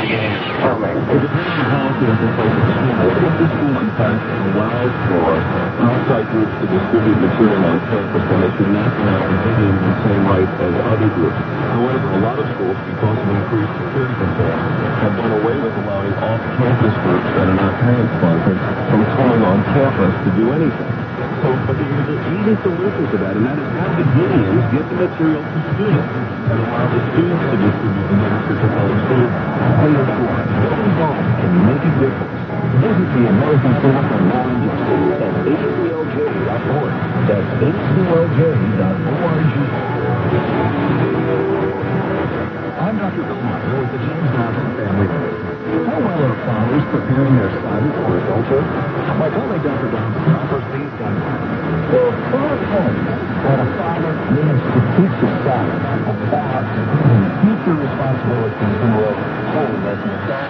farming. It depends on the policy of the place of school. If the school, in fact, allows for outside groups to distribute material on campus, then they should not have the same right as other groups. However, a lot of schools, because of increased security concerns, have done away with allowing off-campus groups that are not parent-sponsored from coming on campus to do anything. So, but there's an easy solution to that, and that is have the unions give the material to students and allow the students to distribute the literature to fellow students. Pay it forward. Get involved and make a difference. Visit the American Center for Knowledge Schools at aclj.org. That's aclj.org. I'm Dr. Bill Martin with the James Madison Family Medicine. How well are fathers preparing their sons for adulthood? My colleague Dr. Johnson offers these guidelines. There are 4 points that a father needs to teach his son about the future responsibilities he will hold as an adult.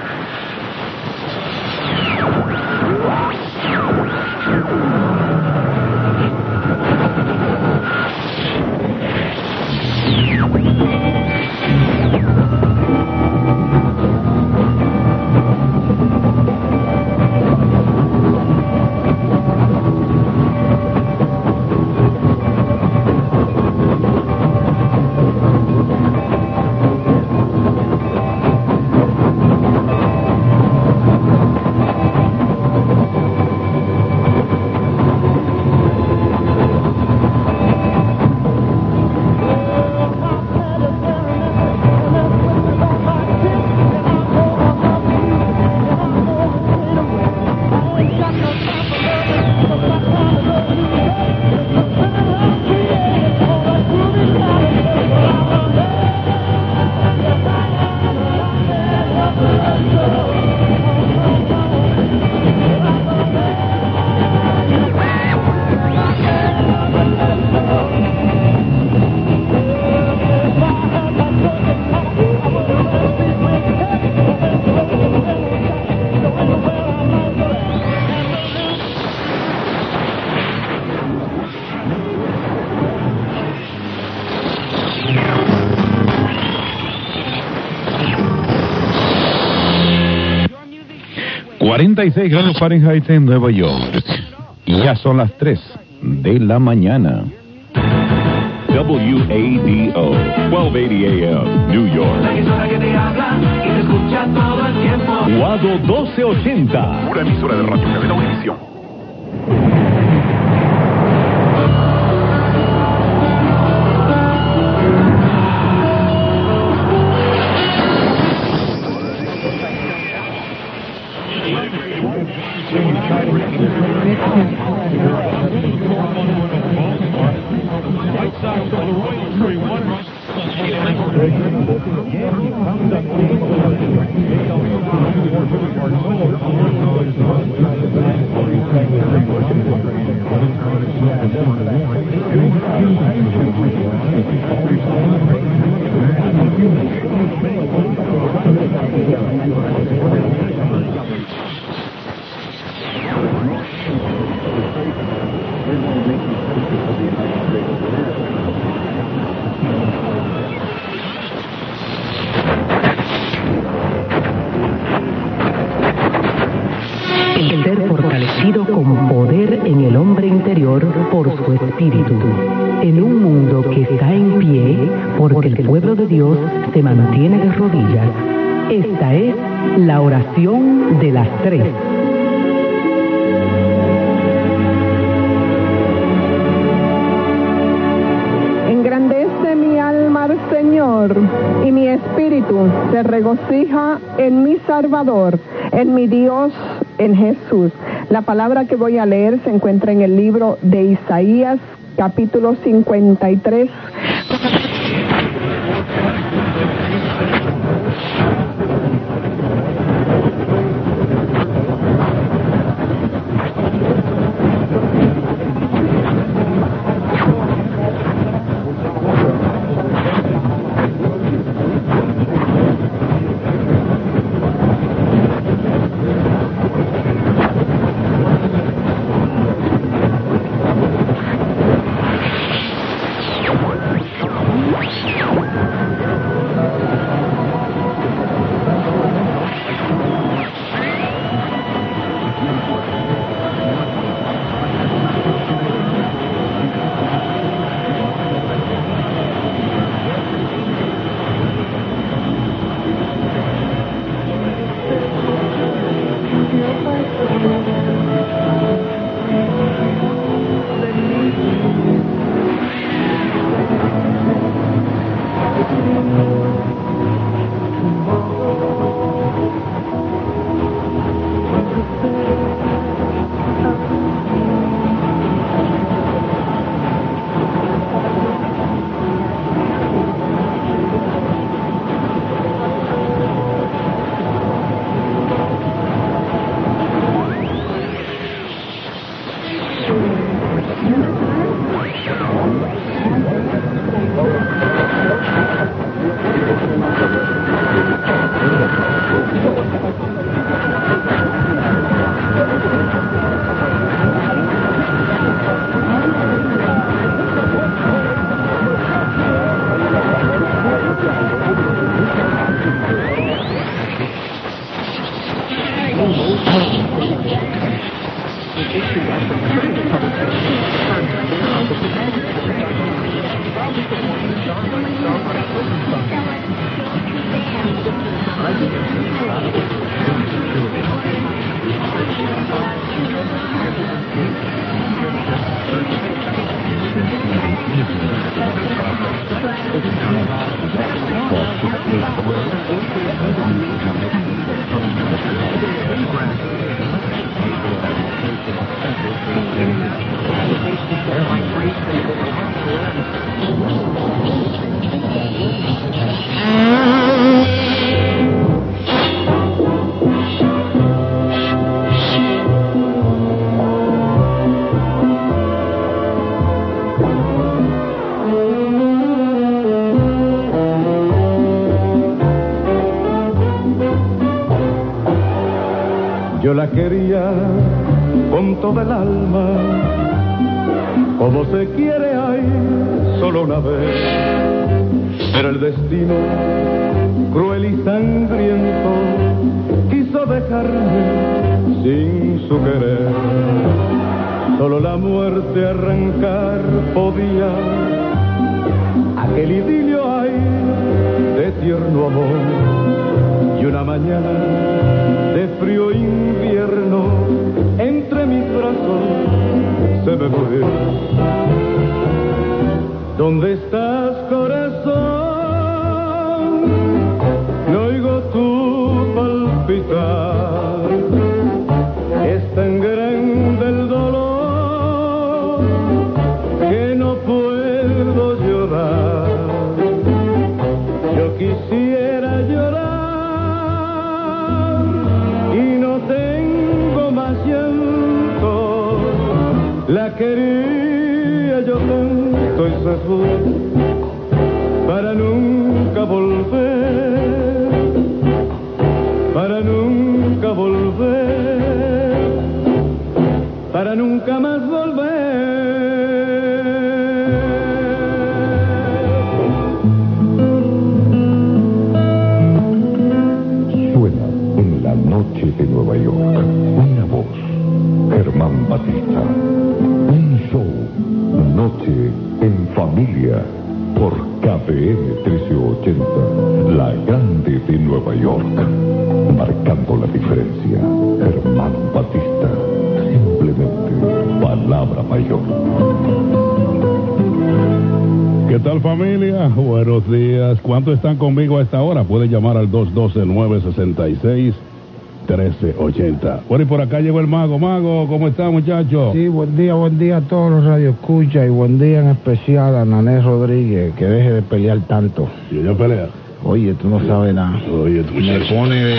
...46 grados Fahrenheit en Nueva York. Y ya son las 3 de la mañana. WADO, 1280 AM, New York. La emisora que te habla y te escucha todo el tiempo. WADO 1280. Una emisora de Radio Cadena Univisión. El ser fortalecido con poder en el hombre interior por su espíritu, en un mundo que está en pie porque el pueblo de Dios se mantiene de rodillas. Esta es la oración de las 3. Engrandece mi alma al Señor, y mi espíritu se regocija en mi Salvador, en mi Dios, en Jesús. La palabra que voy a leer se encuentra en el libro de Isaías, capítulo 53. Yo la quería con toda el alma, como se quiere ay, solo una vez. Pero el destino, cruel y sangriento, quiso dejarme sin su querer. Solo la muerte arrancar podía aquel idilio ay de tierno amor. Y una mañana de frío invierno, entre mis brazos se me fue. ¿Dónde estás, corazón? No oigo tu palpitar. Es tan grande el dolor que no puedo llorar. Yo quisiera llorar y no tengo más llanto. La quería yo tanto y se fue para nunca volver, para nunca volver, para nunca más volver. Suena en la noche de Nueva York una voz, Germán Batista. Un show, Noche en Familia, por KBM 1380, la grande de Nueva York. Marcando la diferencia, Germán Batista, simplemente palabra mayor. ¿Qué tal, familia? Buenos días. ¿Cuántos están conmigo a esta hora? Pueden llamar al 212-966-1380. Bueno, y por acá llegó el Mago. Mago, ¿cómo está, muchacho? Sí, buen día a todos los radioescuchas y buen día en especial a Nané Rodríguez, que deje de pelear tanto. ¿Y ella pelea? Oye, tú no sabes nada. Oye, tú me pone...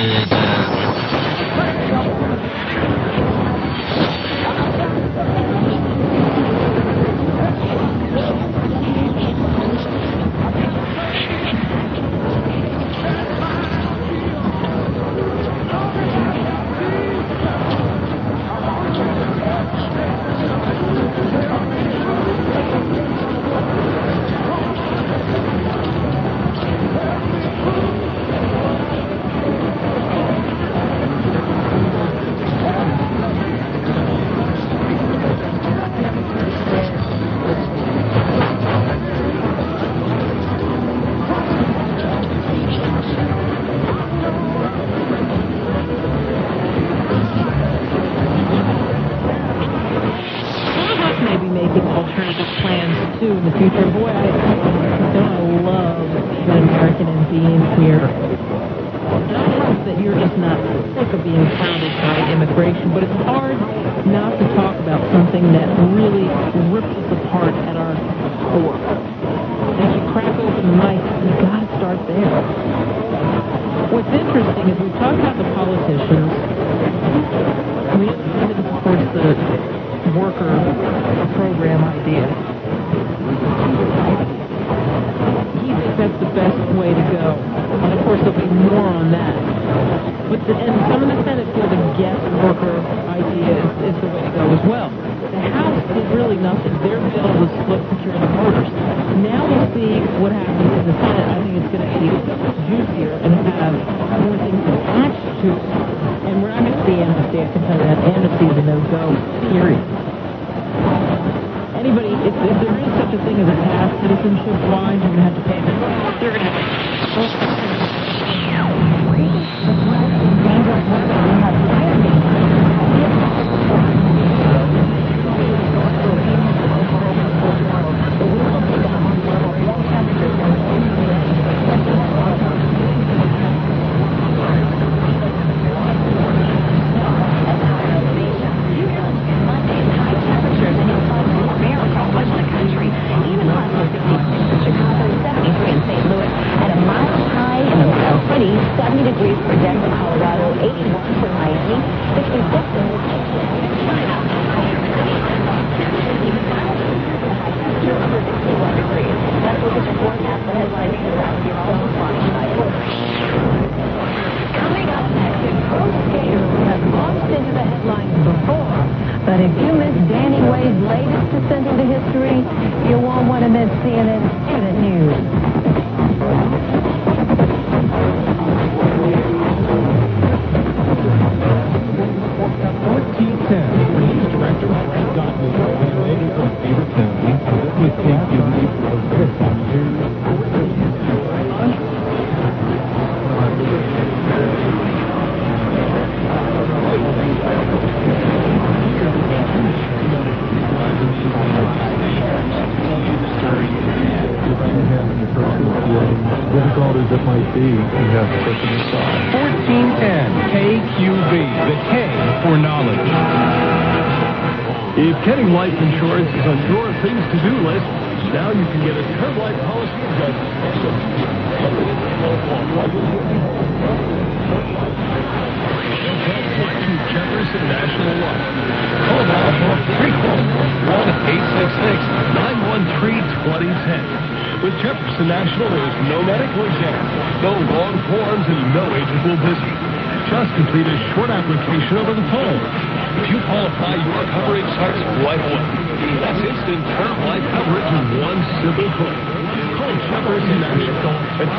But if you missed Danny Wade's latest descent into history, you won't want to miss CNN Student News. Difficult as it might be, you have to put them aside. 1410 KQB, the K for knowledge. If getting life insurance is on your things to do list, now you can get a term life policy adjustment. Jefferson National Life. Call now for free quote 1-866-913-2010. With Jefferson National, there's no medical exam, no long forms, and no ageable visit. Just complete a short application over the phone. If you qualify, your coverage starts right away. That's instant term life coverage in one simple click. Call Jefferson National at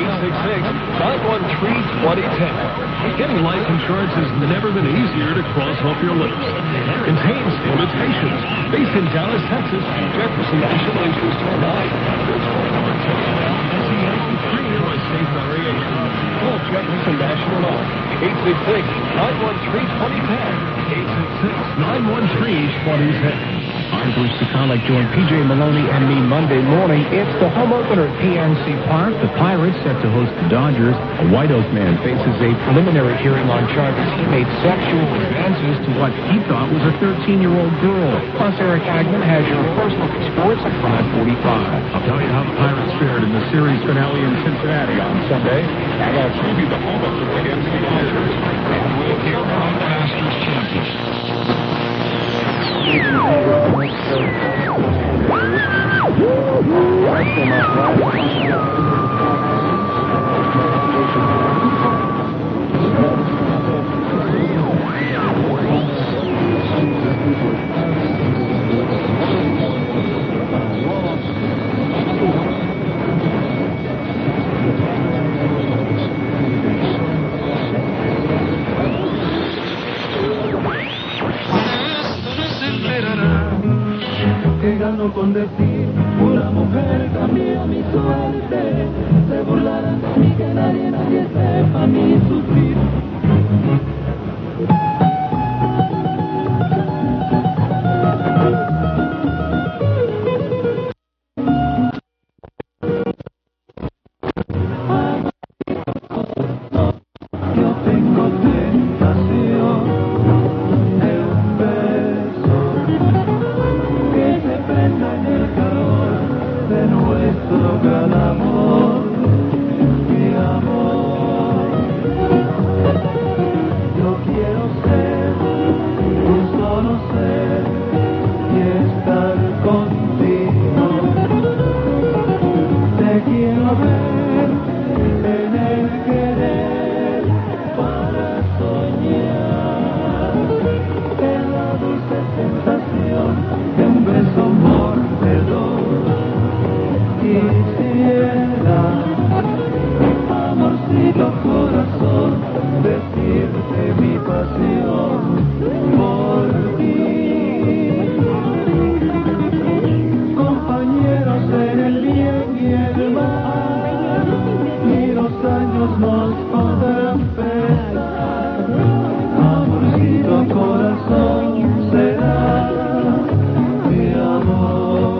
1-866-913-2010. Getting life insurance has never been easier to cross off your list. Contains limitations. Based in Dallas, Texas, Jefferson National issues term life. State variation. Call Jefferson National now. 866-913-2010. 866-913-2010. I'm Bruce Sikalik. Join P.J. Maloney and me Monday morning. It's the home opener at PNC Park. The Pirates set to host the Dodgers. A White Oak man faces a preliminary hearing on charges he made sexual advances to what he thought was a 13-year-old girl. Plus, Eric Hagman has your first look at sports at 5:45. I'll tell you how the Pirates fared in the series finale in Cincinnati on Sunday, and I'll preview the home of the PNC Dodgers. And we'll hear from the Masters champion. Con decir, una mujer cambió mi suerte, se burlarán de mí, que nadie sepa mi sufrir. Yo tengo tentación de un beso que se prenda en el calor. empezar, amorcito corazón será mi amor.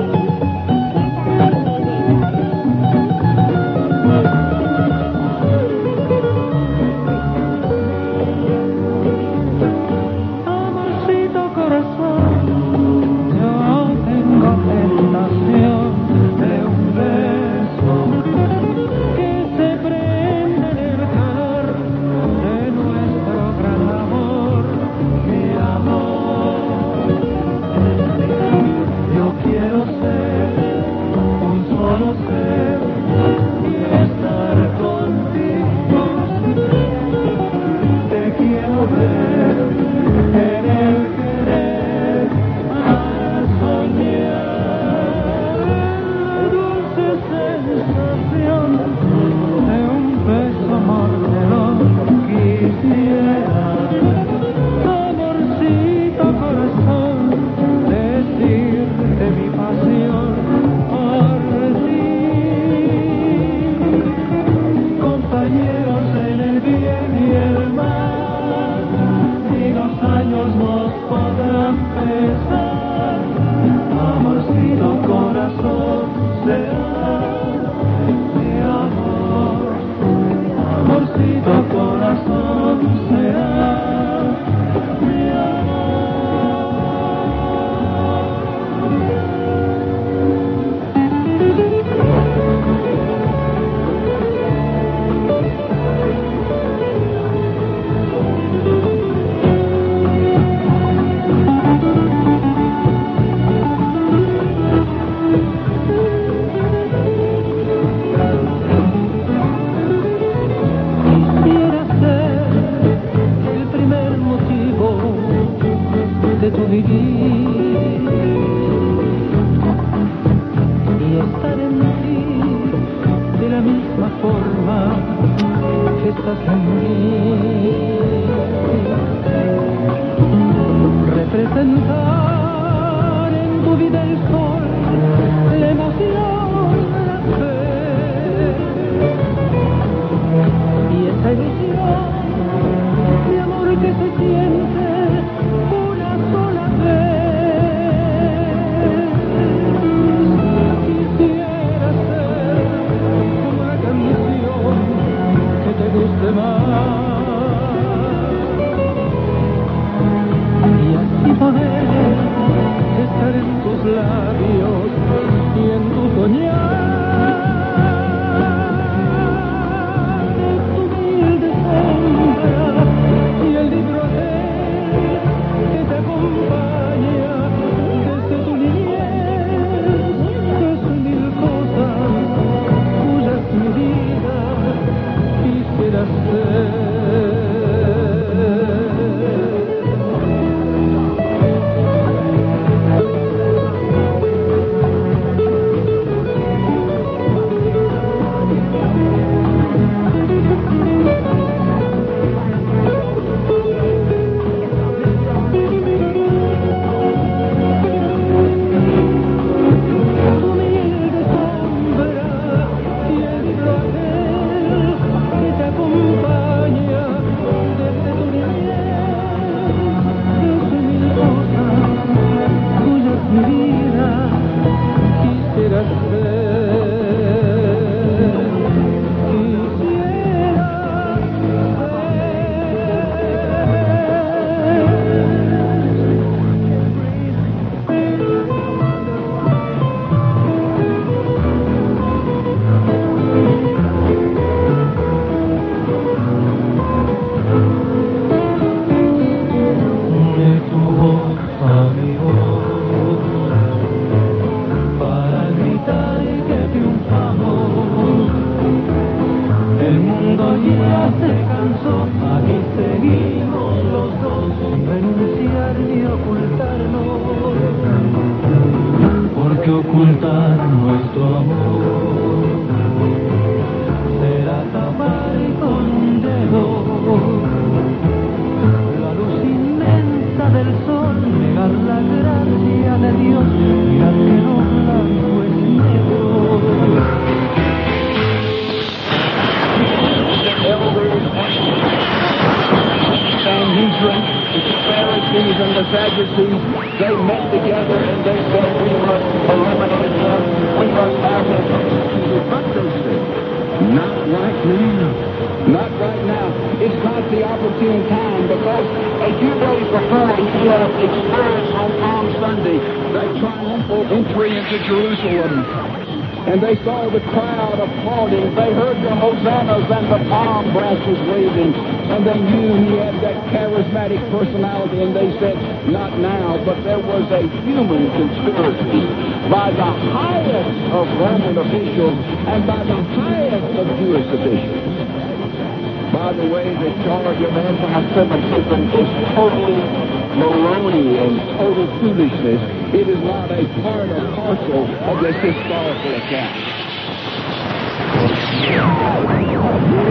Amorcito corazón, yo tengo tentación de un beso que se prende en el calor de nuestro gran amor, mi amor. Yo quiero ser un solo ser y estar contigo. Te quiero ver en el querer para soñar la dulce sensación de un beso mordelón. Quisiera, amorcito corazón, decirte mi pasión por ti. Compañeros en el bien y el mal, y los años nos podrán pesar. Amorcito corazón será mi amor. Amorcito corazón será mi amor. Quisiera ser el primer motivo de tu vivir y estar en ti de la misma forma que estás en mí. Representar en tu vida el sol, la emoción, la fe y esa ilusión de amor que se siente una sola vez. Quisiera ser como una canción que te guste más y así poder estar en tus labios y en tu soñar. Y el libro aquel que te acompaña desde tu niñez, que son mil cosas cuyas mi vida quisiera ser. Pharisees and the Sadducees, they met together and they said, we must eliminate him. We must have him executed. But they said, not right now. Not right now. It's not the opportune time, because a few days before he had experienced on Palm Sunday that triumphal entry into Jerusalem. And they saw the crowd applauding. They heard the hosannas and the palm branches waving. And they knew he had that charismatic personality. And they said, not now. But there was a human conspiracy by the highest of Roman officials and by the highest of Jewish officials. By the way, the charge of anti-Semitism is totally baloney and total foolishness. It is not a part or parcel of this historical account.